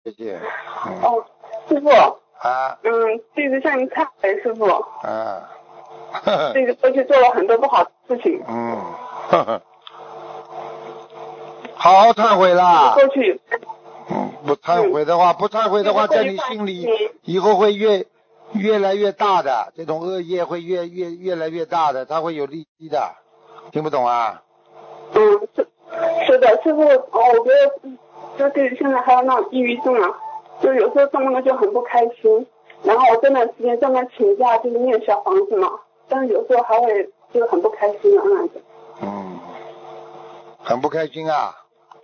谢谢。 哦，师傅。 啊。 弟子向您忏悔，师傅。 啊。 弟子过去做了很多不好的事情。 好好忏悔啦。 过去。 不忏悔的话，在你心里以后会越来越大的，这种恶业会越来越大的，它会有利息的，听不懂啊？ 是的，师傅，我觉得就弟子现在还有那种抑郁症啊，就有时候做梦就很不开心，然后我这段时间专门请假就是念小房子嘛，但是有时候还会就是很不开心啊那样子。 很不开心啊。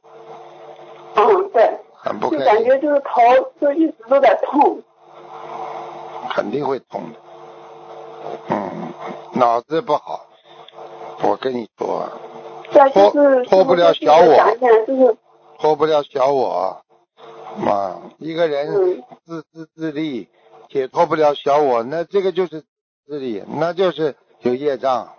对。 很不开心。 就感觉就是头就一直都在痛。 肯定会痛的。脑子不好，我跟你说。拖不了小我。拖不了小我。一个人自利，解脱不了小我，那这个就是自利，那就是有业障。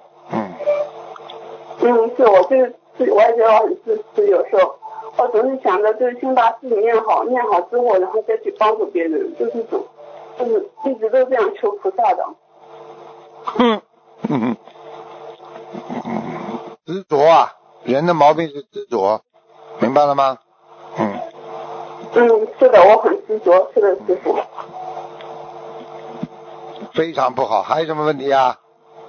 是我也觉得我很自私，有时候我总是想着就是先把自己念好之后，然后再去帮助别人，就是一直都这样求菩萨的。 执着啊，人的毛病是执着，明白了吗？ 是的，我很执着，是的，师傅。 非常不好，还有什么问题啊？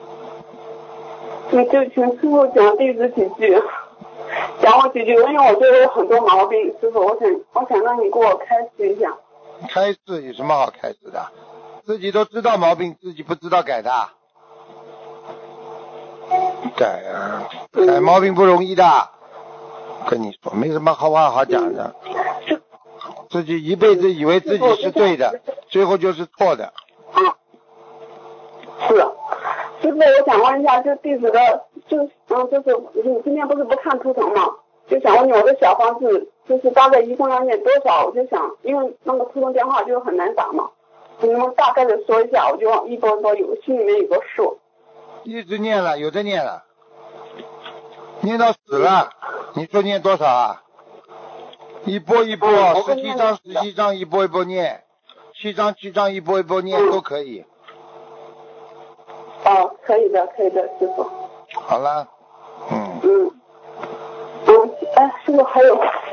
就请师傅讲弟子几句，讲我几句，因为我觉得有很多毛病，师傅，我想让你给我开示一下。 开示有什么好开示的？自己都知道毛病，自己不知道改的。改啊，改毛病不容易的，跟你说，没什么好话好讲的。自己一辈子以为自己是对的，最后就是错的。 是，师傅，我想问一下，就弟子的，就是你今天不是不看图腾吗？就想问你，我的小房子就是大概一共要念多少？我就想，因为那个图腾电话就很难打嘛，你能大概的说一下，我就一波心里面有个数。 一直念了，有的念了，念到死了。你说念多少啊？一波一波，17章一波一波念，7章一波一波念都可以。 可以的，师傅。 好了。 师傅还有